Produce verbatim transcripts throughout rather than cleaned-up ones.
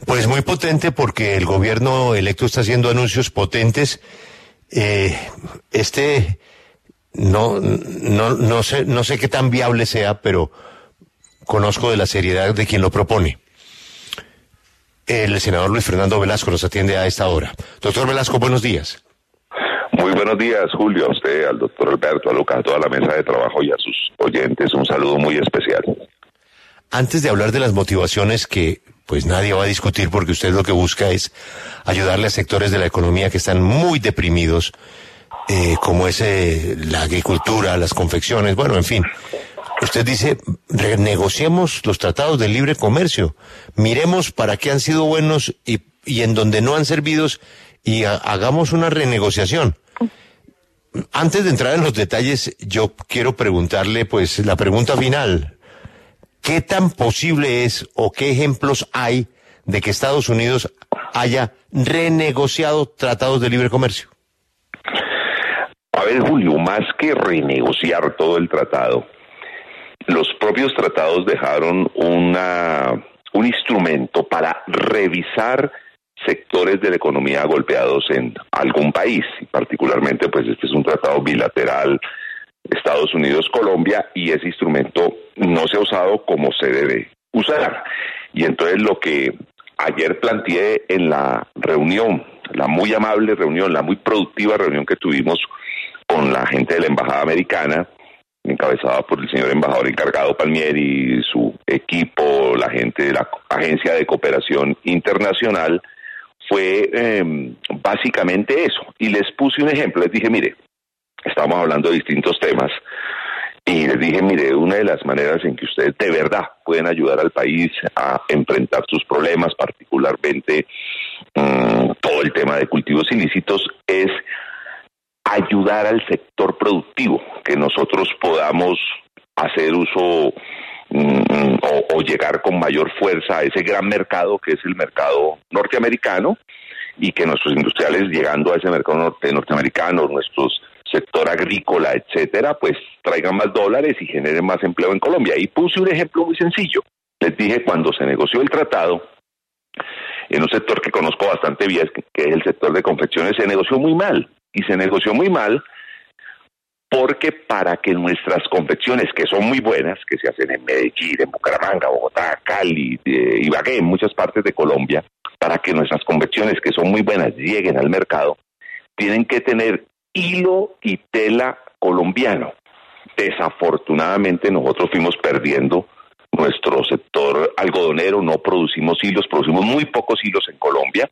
Pues muy potente porque el gobierno electo está haciendo anuncios potentes. Eh, este, no, no, no sé, no sé qué tan viable sea, pero conozco de la seriedad de quien lo propone. El senador Luis Fernando Velasco nos atiende a esta hora. Doctor Velasco, buenos días. Muy buenos días, Julio, a usted, al doctor Alberto, a Lucas, a toda la mesa de trabajo y a sus oyentes, un saludo muy especial. Antes de hablar de las motivaciones que pues nadie va a discutir porque usted lo que busca es ayudarle a sectores de la economía que están muy deprimidos, eh, como es eh, la agricultura, las confecciones, bueno, en fin. Usted dice, renegociemos los tratados de libre comercio, miremos para qué han sido buenos y, y en donde no han servido y a, hagamos una renegociación. Antes de entrar en los detalles, yo quiero preguntarle, pues, la pregunta final. ¿Qué tan posible es o qué ejemplos hay de que Estados Unidos haya renegociado tratados de libre comercio? A ver, Julio, más que renegociar todo el tratado, los propios tratados dejaron una, un instrumento para revisar sectores de la economía golpeados en algún país, y particularmente pues este es un tratado bilateral Estados Unidos-Colombia, y ese instrumento no se ha usado como se debe usar. Y entonces lo que ayer planteé en la reunión, la muy amable reunión, la muy productiva reunión que tuvimos con la gente de la Embajada Americana, encabezada por el señor embajador encargado Palmieri y su equipo, la gente de la Agencia de Cooperación Internacional, fue eh, básicamente eso. Y les puse un ejemplo, les dije, mire, estamos hablando de distintos temas, y les dije, mire, una de las maneras en que ustedes de verdad pueden ayudar al país a enfrentar sus problemas, particularmente um, todo el tema de cultivos ilícitos, es ayudar al sector productivo, que nosotros podamos hacer uso um, o, o llegar con mayor fuerza a ese gran mercado que es el mercado norteamericano, y que nuestros industriales, llegando a ese mercado norte, norteamericano, nuestros sector agrícola, etcétera, pues traigan más dólares y generen más empleo en Colombia. Y puse un ejemplo muy sencillo. Les dije, cuando se negoció el tratado, en un sector que conozco bastante bien, que es el sector de confecciones, se negoció muy mal. Y se negoció muy mal porque para que nuestras confecciones, que son muy buenas, que se hacen en Medellín, en Bucaramanga, Bogotá, Cali, eh, Ibagué, en muchas partes de Colombia, para que nuestras confecciones, que son muy buenas, lleguen al mercado, tienen que tener hilo y tela colombiano. Desafortunadamente nosotros fuimos perdiendo nuestro sector algodonero, no producimos hilos, producimos muy pocos hilos en Colombia,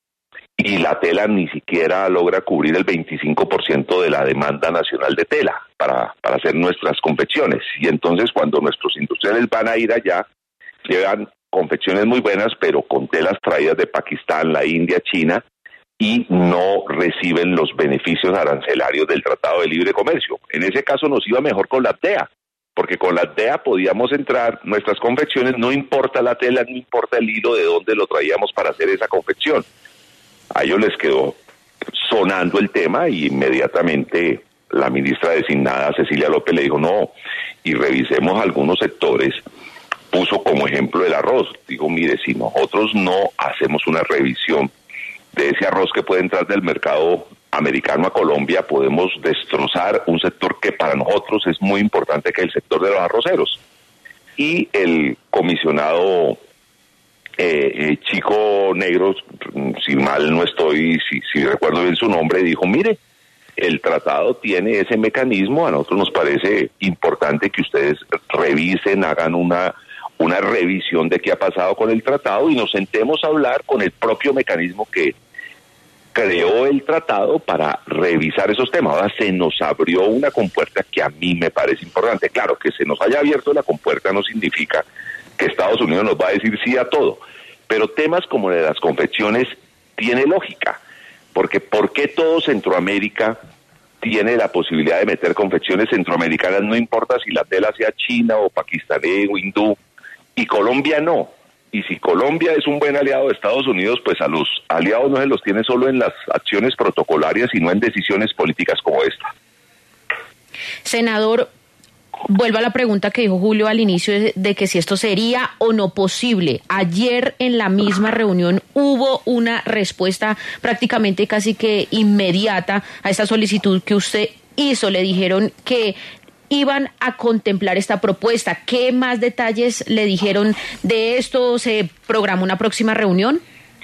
y la tela ni siquiera logra cubrir el veinticinco por ciento de la demanda nacional de tela para, para hacer nuestras confecciones. Y entonces cuando nuestros industriales van a ir allá, llevan confecciones muy buenas, pero con telas traídas de Pakistán, la India, China, y no reciben los beneficios arancelarios del Tratado de Libre Comercio. En ese caso nos iba mejor con la T E A, porque con la T E A podíamos entrar nuestras confecciones, no importa la tela, no importa el hilo de dónde lo traíamos para hacer esa confección. A ellos les quedó sonando el tema y inmediatamente la ministra designada Cecilia López le dijo no, y revisemos algunos sectores. Puso como ejemplo el arroz. Digo, mire, si nosotros no hacemos una revisión de ese arroz que puede entrar del mercado americano a Colombia, podemos destrozar un sector que para nosotros es muy importante, que es el sector de los arroceros. Y el comisionado eh, eh, Chico Negro, si mal no estoy, si, si recuerdo bien su nombre, dijo, mire, el tratado tiene ese mecanismo, a nosotros nos parece importante que ustedes revisen, hagan una una revisión de qué ha pasado con el tratado y nos sentemos a hablar con el propio mecanismo que creó el tratado para revisar esos temas. Ahora se nos abrió una compuerta que a mí me parece importante. Claro, que se nos haya abierto la compuerta no significa que Estados Unidos nos va a decir sí a todo, pero temas como el de las confecciones tiene lógica, porque ¿por qué todo Centroamérica tiene la posibilidad de meter confecciones centroamericanas? No importa si la tela sea china o pakistaní o hindú, y Colombia no. Y si Colombia es un buen aliado de Estados Unidos, pues a los aliados no se los tiene solo en las acciones protocolarias, sino en decisiones políticas como esta. Senador, vuelvo a la pregunta que dijo Julio al inicio de, de que si esto sería o no posible. Ayer en la misma reunión hubo una respuesta prácticamente casi que inmediata a esta solicitud que usted hizo. Le dijeron que iban a contemplar esta propuesta. ¿Qué más detalles le dijeron de esto? ¿Se programó una próxima reunión?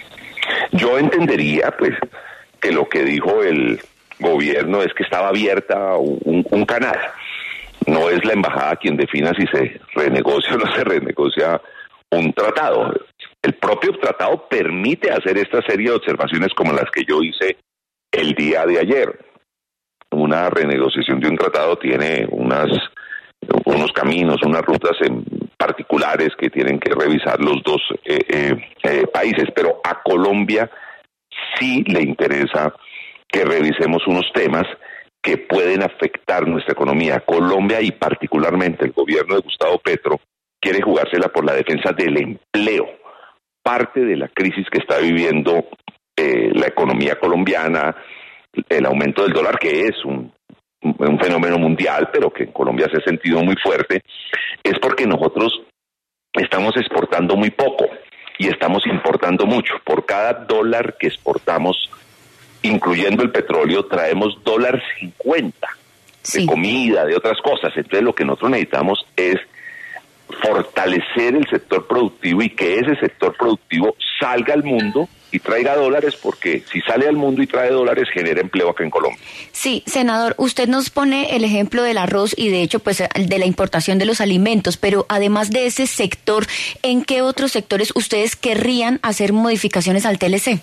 Yo entendería, pues, que lo que dijo el gobierno es que estaba abierta un, un canal. No es la embajada quien defina si se renegocia o no se renegocia un tratado. El propio tratado permite hacer esta serie de observaciones como las que yo hice el día de ayer. Una renegociación de un tratado tiene unas unos caminos, unas rutas en particulares que tienen que revisar los dos eh, eh, eh, países, pero a Colombia sí le interesa que revisemos unos temas que pueden afectar nuestra economía. Colombia y particularmente el gobierno de Gustavo Petro quiere jugársela por la defensa del empleo. Parte de la crisis que está viviendo eh, la economía colombiana, el aumento del dólar, que es un, un fenómeno mundial, pero que en Colombia se ha sentido muy fuerte, es porque nosotros estamos exportando muy poco y estamos importando mucho. Por cada dólar que exportamos, incluyendo el petróleo, traemos dólar cincuenta de sí. comida, de otras cosas. Entonces lo que nosotros necesitamos es fortalecer el sector productivo y que ese sector productivo salga al mundo y traiga dólares, porque si sale al mundo y trae dólares, genera empleo acá en Colombia. Sí, senador, usted nos pone el ejemplo del arroz y de hecho pues de la importación de los alimentos, pero además de ese sector, ¿en qué otros sectores ustedes querrían hacer modificaciones al T L C?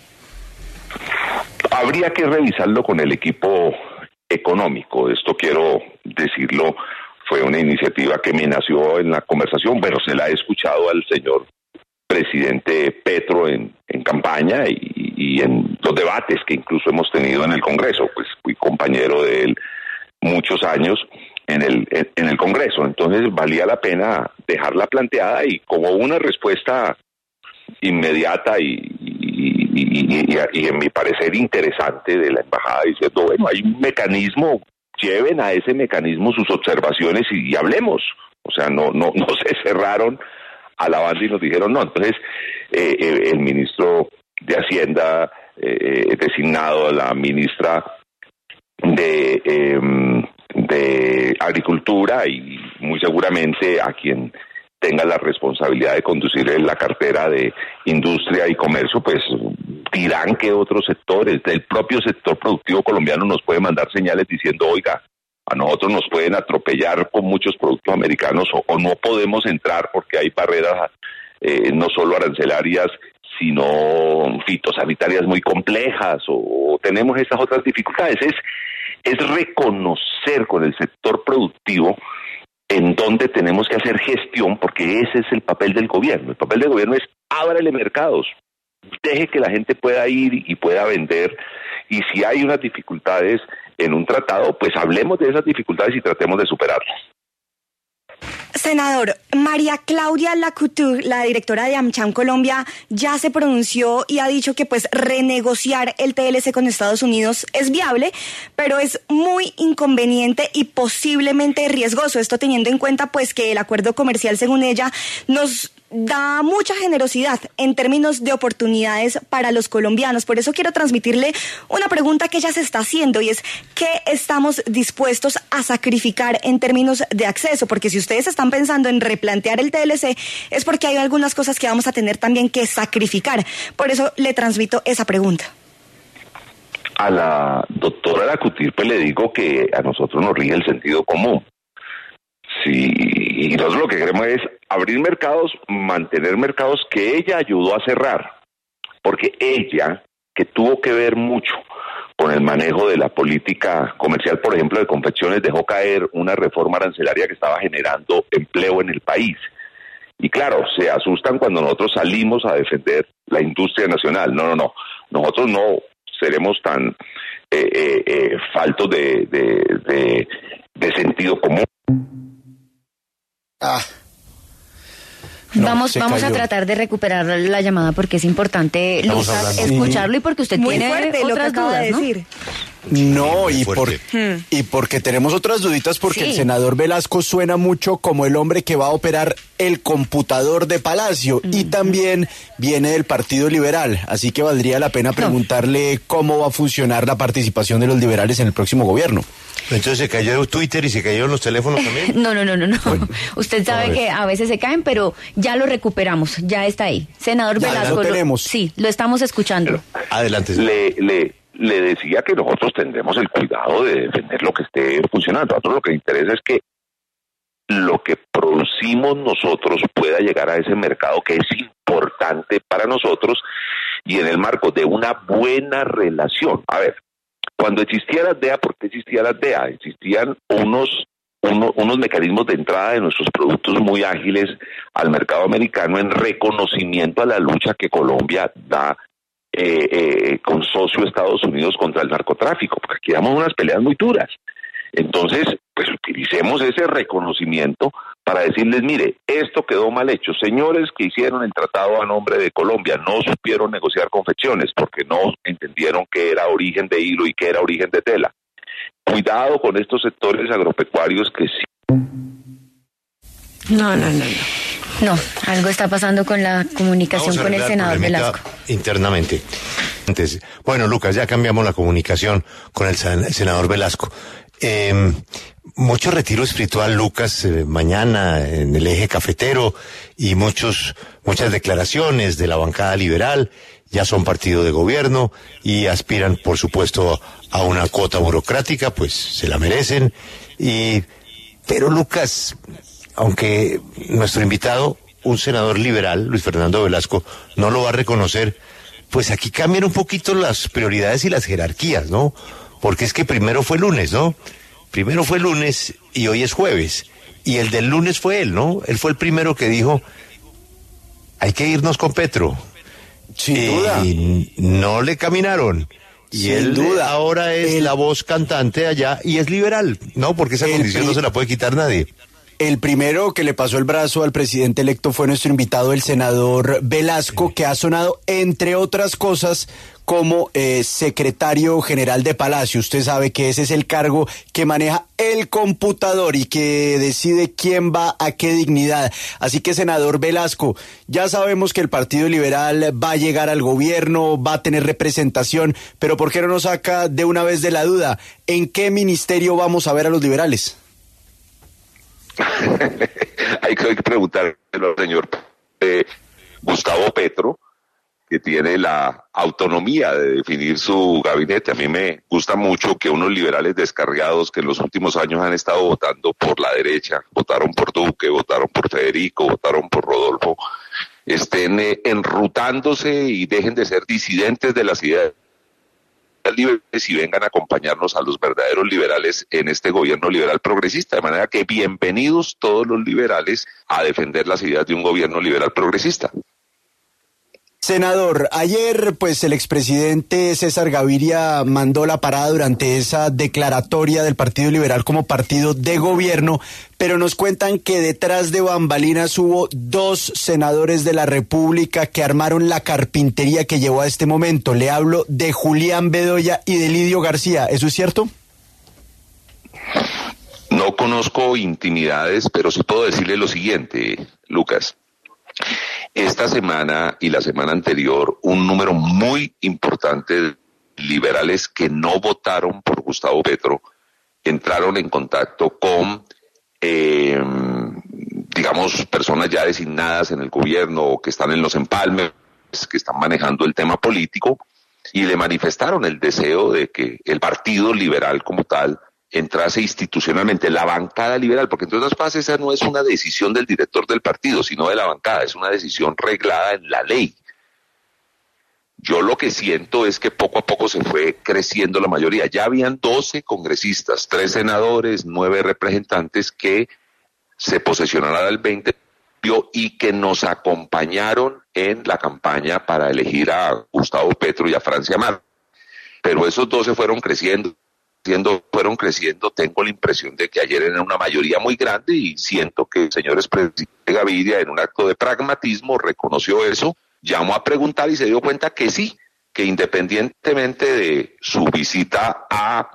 Habría que revisarlo con el equipo económico. Esto quiero decirlo, fue una iniciativa que me nació en la conversación, pero se la he escuchado al señor presidente Petro en, en campaña y, y en los debates que incluso hemos tenido en el Congreso. Pues fui compañero de él muchos años en el, en, en el Congreso. Entonces valía la pena dejarla planteada y como una respuesta inmediata y, y, y, y, y en mi parecer interesante de la embajada, diciendo, bueno, hay un mecanismo, lleven a ese mecanismo sus observaciones y, y hablemos. O sea, no, no, no se cerraron a la banda y nos dijeron no. Entonces, eh, eh, el ministro de Hacienda eh, designado, la ministra de, eh, de Agricultura y muy seguramente a quien tenga la responsabilidad de conducir la cartera de Industria y Comercio, pues dirán que otros sectores del propio sector productivo colombiano nos pueden mandar señales diciendo, oiga, a nosotros nos pueden atropellar con muchos productos americanos o, o no podemos entrar porque hay barreras eh, no solo arancelarias, sino fitosanitarias muy complejas o, o tenemos estas otras dificultades. Es, es reconocer con el sector productivo en donde tenemos que hacer gestión, porque ese es el papel del gobierno. El papel del gobierno es ábrele mercados, deje que la gente pueda ir y pueda vender, y si hay unas dificultades en un tratado, pues hablemos de esas dificultades y tratemos de superarlas. Senador, María Claudia Lacouture, la directora de AmCham Colombia, ya se pronunció y ha dicho que pues renegociar el T L C con Estados Unidos es viable, pero es muy inconveniente y posiblemente riesgoso. Esto teniendo en cuenta pues que el acuerdo comercial, según ella, nos da mucha generosidad en términos de oportunidades para los colombianos. Por eso quiero transmitirle una pregunta que ella se está haciendo y es ¿qué estamos dispuestos a sacrificar en términos de acceso? Porque si ustedes están pensando en replantear el T L C es porque hay algunas cosas que vamos a tener también que sacrificar. Por eso le transmito esa pregunta. A la doctora Lacouture pues le digo que a nosotros nos rige el sentido común. Sí, y nosotros lo que queremos es abrir mercados, mantener mercados que ella ayudó a cerrar, porque ella, que tuvo que ver mucho con el manejo de la política comercial, por ejemplo, de confecciones, dejó caer una reforma arancelaria que estaba generando empleo en el país. Y claro, se asustan cuando nosotros salimos a defender la industria nacional. No, no, no, nosotros no seremos tan eh, eh, eh, faltos de, de, de, de sentido común. Ah. No, vamos vamos a tratar de recuperar la llamada porque es importante, Luisa, escucharlo y porque usted muy tiene fuerte otras lo que acaba dudas, de ¿no? decir. No, Sí, y, por, Hmm. y porque tenemos otras duditas, porque Sí. el senador Velasco suena mucho como el hombre que va a operar el computador de Palacio, uh-huh. y también viene del Partido Liberal, así que valdría la pena preguntarle cómo va a funcionar la participación de los liberales en el próximo gobierno. Entonces se cayó Twitter y se cayeron los teléfonos también. No, no, no, no, no. Usted sabe a que a veces se caen, pero ya lo recuperamos, ya está ahí. Senador ya, Velasco, ya lo tenemos. Sí, lo estamos escuchando. Adelante. Le, le, le decía que nosotros tendremos el cuidado de defender lo que esté funcionando. A nosotros lo que nos interesa es que lo que producimos nosotros pueda llegar a ese mercado que es importante para nosotros y en el marco de una buena relación. A ver, cuando existía la D E A, ¿por qué existía la D E A? Existían unos, uno, unos mecanismos de entrada de nuestros productos muy ágiles al mercado americano en reconocimiento a la lucha que Colombia da eh, eh, con socio Estados Unidos contra el narcotráfico, porque aquí damos unas peleas muy duras. Entonces, pues utilicemos ese reconocimiento para decirles, mire, esto quedó mal hecho. Señores que hicieron el tratado a nombre de Colombia no supieron negociar confecciones porque no entendieron qué era origen de hilo y qué era origen de tela. Cuidado con estos sectores agropecuarios que sí. No, no, no, no. No, algo está pasando con la comunicación con el senador Velasco. Internamente. Entonces, bueno, Lucas, ya cambiamos la comunicación con el senador Velasco. Eh, mucho retiro espiritual, Lucas, eh, mañana en el eje cafetero y muchos, muchas declaraciones de la bancada liberal. Ya son partido de gobierno y aspiran, por supuesto, a una cuota burocrática, pues se la merecen. Y, pero Lucas, aunque nuestro invitado, un senador liberal, Luis Fernando Velasco, no lo va a reconocer, pues aquí cambian un poquito las prioridades y las jerarquías, ¿no? Porque es que primero fue lunes, ¿no? Primero fue lunes y hoy es jueves. Y el del lunes fue él, ¿no? Él fue el primero que dijo, hay que irnos con Petro. Sin y duda. No le caminaron. Y Sin él duda. ahora es el, la voz cantante allá y es liberal, ¿no? Porque esa condición pri- no se la puede quitar nadie. El primero que le pasó el brazo al presidente electo fue nuestro invitado, el senador Velasco, que ha sonado, entre otras cosas, como eh, secretario general de Palacio. Usted sabe que ese es el cargo que maneja el computador y que decide quién va a qué dignidad. Así que, senador Velasco, ya sabemos que el Partido Liberal va a llegar al gobierno, va a tener representación, pero ¿por qué no nos saca de una vez de la duda? ¿En qué ministerio vamos a ver a los liberales? Hay que preguntarle al señor eh, Gustavo Petro, que tiene la autonomía de definir su gabinete. A mí me gusta mucho que unos liberales descarriados que en los últimos años han estado votando por la derecha, votaron por Duque, votaron por Federico, votaron por Rodolfo, estén eh, enrutándose y dejen de ser disidentes de las ideas liberales y vengan a acompañarnos a los verdaderos liberales en este gobierno liberal progresista, de manera que bienvenidos todos los liberales a defender las ideas de un gobierno liberal progresista. Senador, ayer pues el expresidente César Gaviria mandó la parada durante esa declaratoria del Partido Liberal como partido de gobierno, pero nos cuentan que detrás de bambalinas hubo dos senadores de la República que armaron la carpintería que llevó a este momento. Le hablo de Julián Bedoya y de Lidio García, ¿eso es cierto? No conozco intimidades, pero sí puedo decirle lo siguiente, Lucas. Esta semana y la semana anterior, un número muy importante de liberales que no votaron por Gustavo Petro entraron en contacto con, eh, digamos, personas ya designadas en el gobierno o que están en los empalmes, que están manejando el tema político, y le manifestaron el deseo de que el Partido Liberal como tal entrase institucionalmente, la bancada liberal, porque entre otras cosas esa no es una decisión del director del partido, sino de la bancada, es una decisión reglada en la ley. Yo lo que siento es que poco a poco se fue creciendo la mayoría. Ya habían doce congresistas, tres senadores, nueve representantes que se posesionaron al veinte y que nos acompañaron en la campaña para elegir a Gustavo Petro y a Francia Márquez. Pero esos doce fueron creciendo. fueron creciendo, tengo la impresión de que ayer era una mayoría muy grande y siento que el señor expresidente Gaviria en un acto de pragmatismo reconoció eso, llamó a preguntar y se dio cuenta que sí, que independientemente de su visita a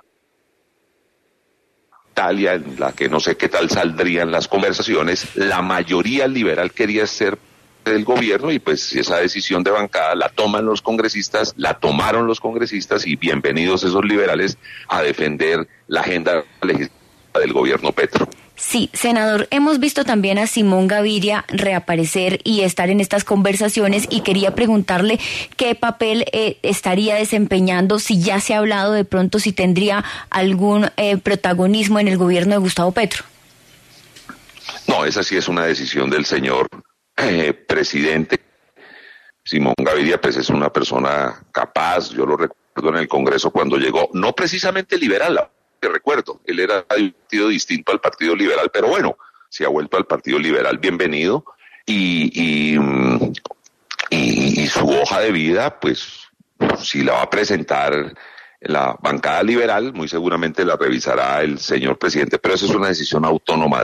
Italia, en la que no sé qué tal saldrían las conversaciones, la mayoría liberal quería ser del gobierno y pues esa decisión de bancada la toman los congresistas, la tomaron los congresistas y bienvenidos esos liberales a defender la agenda legislativa del gobierno Petro. Sí, senador, hemos visto también a Simón Gaviria reaparecer y estar en estas conversaciones y quería preguntarle qué papel eh, estaría desempeñando, si ya se ha hablado de pronto, si tendría algún eh, protagonismo en el gobierno de Gustavo Petro. No, esa sí es una decisión del señor eh, presidente. Simón Gaviria pues es una persona capaz, yo lo recuerdo en el Congreso cuando llegó, no precisamente liberal, que recuerdo, él era de un partido distinto al Partido Liberal, pero bueno, si ha vuelto al Partido Liberal, bienvenido, y, y, y, y su hoja de vida, pues, si la va a presentar la bancada liberal, muy seguramente la revisará el señor presidente, pero eso es una decisión autónoma.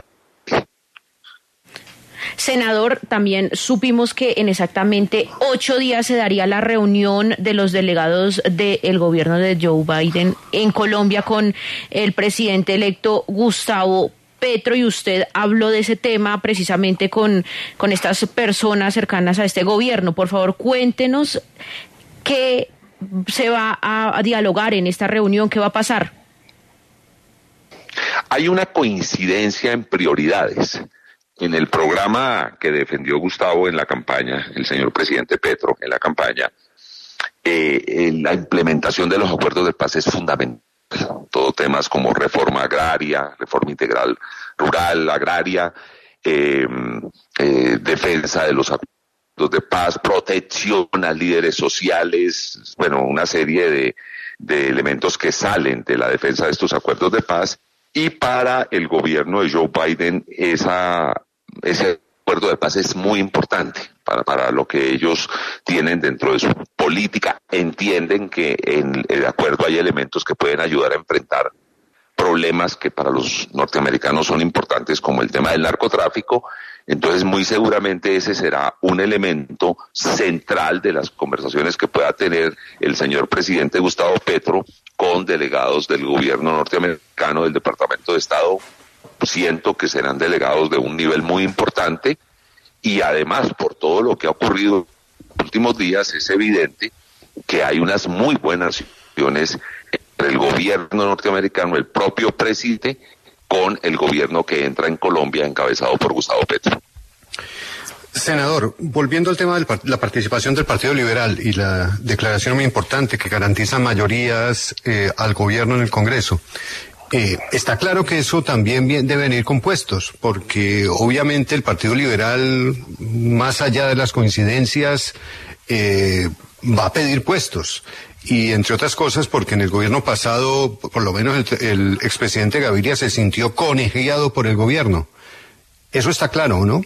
Senador, también supimos que en exactamente ocho días se daría la reunión de los delegados del gobierno de Joe Biden en Colombia con el presidente electo Gustavo Petro, y usted habló de ese tema precisamente con, con estas personas cercanas a este gobierno. Por favor, cuéntenos qué se va a, a dialogar en esta reunión, qué va a pasar. Hay una coincidencia en prioridades. En el programa que defendió Gustavo en la campaña, el señor presidente Petro en la campaña, eh, la implementación de los acuerdos de paz es fundamental. Todo temas como reforma agraria, reforma integral rural, agraria, eh, eh, defensa de los acuerdos de paz, protección a líderes sociales, bueno, una serie de, de elementos que salen de la defensa de estos acuerdos de paz. Y para el gobierno de Joe Biden esa ese acuerdo de paz es muy importante para, para lo que ellos tienen dentro de su política. Entienden que en el acuerdo hay elementos que pueden ayudar a enfrentar problemas que para los norteamericanos son importantes, como el tema del narcotráfico. Entonces, muy seguramente ese será un elemento central de las conversaciones que pueda tener el señor presidente Gustavo Petro con delegados del gobierno norteamericano, del Departamento de Estado. Siento que serán delegados de un nivel muy importante y además por todo lo que ha ocurrido en los últimos días es evidente que hay unas muy buenas relaciones entre el gobierno norteamericano, el propio presidente, con el gobierno que entra en Colombia encabezado por Gustavo Petro. Senador, volviendo al tema de la participación del Partido Liberal y la declaración muy importante que garantiza mayorías eh, al gobierno en el Congreso, Eh, está claro que eso también debe venir con puestos, porque obviamente el Partido Liberal, más allá de las coincidencias, eh, va a pedir puestos. Y entre otras cosas porque en el gobierno pasado, por lo menos el, el expresidente Gaviria se sintió conejeado por el gobierno. Eso está claro, ¿no?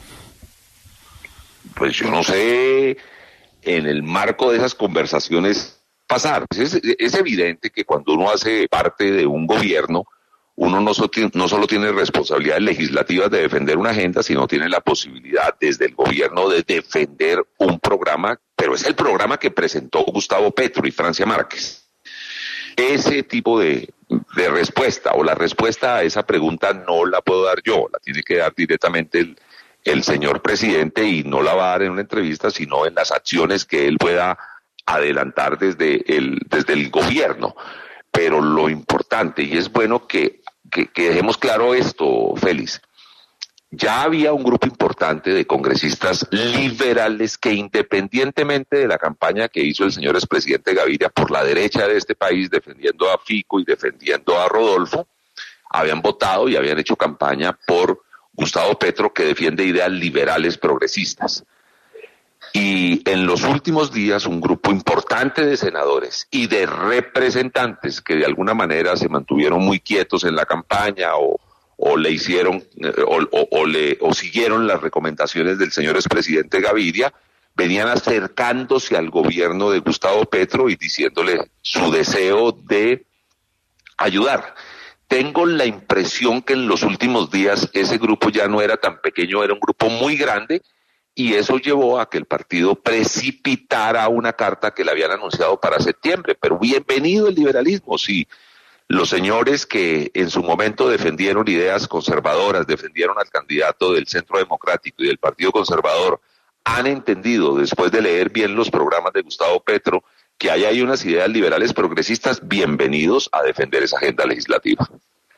Pues yo no sé, en el marco de esas conversaciones pasar. Es, es evidente que cuando uno hace parte de un gobierno, uno no, so, no solo tiene responsabilidades legislativas de defender una agenda, sino tiene la posibilidad desde el gobierno de defender un programa, pero es el programa que presentó Gustavo Petro y Francia Márquez. Ese tipo de, de respuesta o la respuesta a esa pregunta no la puedo dar yo, la tiene que dar directamente el, el señor presidente y no la va a dar en una entrevista, sino en las acciones que él pueda adelantar desde el, desde el gobierno. Pero lo importante, y es bueno que, que, que dejemos claro esto, Félix, ya había un grupo importante de congresistas liberales que independientemente de la campaña que hizo el señor expresidente Gaviria por la derecha de este país, defendiendo a Fico y defendiendo a Rodolfo, habían votado y habían hecho campaña por Gustavo Petro, que defiende ideas liberales progresistas. Y en los últimos días un grupo importante de senadores y de representantes que de alguna manera se mantuvieron muy quietos en la campaña o, o le hicieron o, o, o, le, o siguieron las recomendaciones del señor expresidente Gaviria, venían acercándose al gobierno de Gustavo Petro y diciéndole su deseo de ayudar. Tengo la impresión que en los últimos días ese grupo ya no era tan pequeño, era un grupo muy grande y eso llevó a que el partido precipitara una carta que le habían anunciado para septiembre. Pero bienvenido el liberalismo, sí. Los señores que en su momento defendieron ideas conservadoras, defendieron al candidato del Centro Democrático y del Partido Conservador, han entendido, después de leer bien los programas de Gustavo Petro, que ahí hay unas ideas liberales progresistas. Bienvenidos a defender esa agenda legislativa.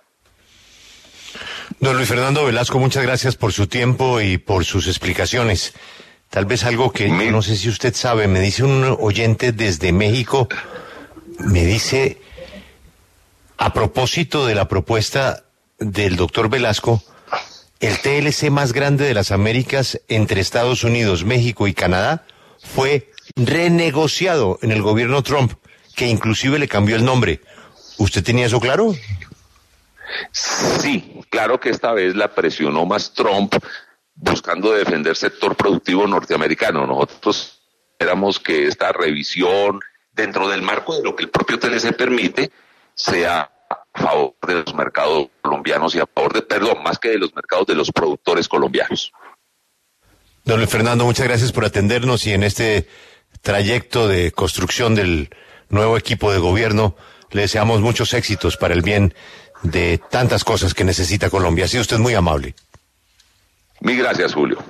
Don Luis Fernando Velasco, muchas gracias por su tiempo y por sus explicaciones. Tal vez algo que Mi... no sé si usted sabe, me dice un oyente desde México, me dice, a propósito de la propuesta del doctor Velasco, el T L C más grande de las Américas entre Estados Unidos, México y Canadá fue renegociado en el gobierno Trump, que inclusive le cambió el nombre. ¿Usted tenía eso claro? Sí, claro que esta vez la presionó más Trump buscando defender sector productivo norteamericano. Nosotros esperamos que esta revisión, dentro del marco de lo que el propio T L C permite, sea a favor de los mercados colombianos y a favor de, perdón, más que de los mercados de los productores colombianos. Don Luis Fernando, muchas gracias por atendernos y en este trayecto de construcción del nuevo equipo de gobierno le deseamos muchos éxitos para el bien de tantas cosas que necesita Colombia. Ha sido usted muy amable. Mil gracias, Julio.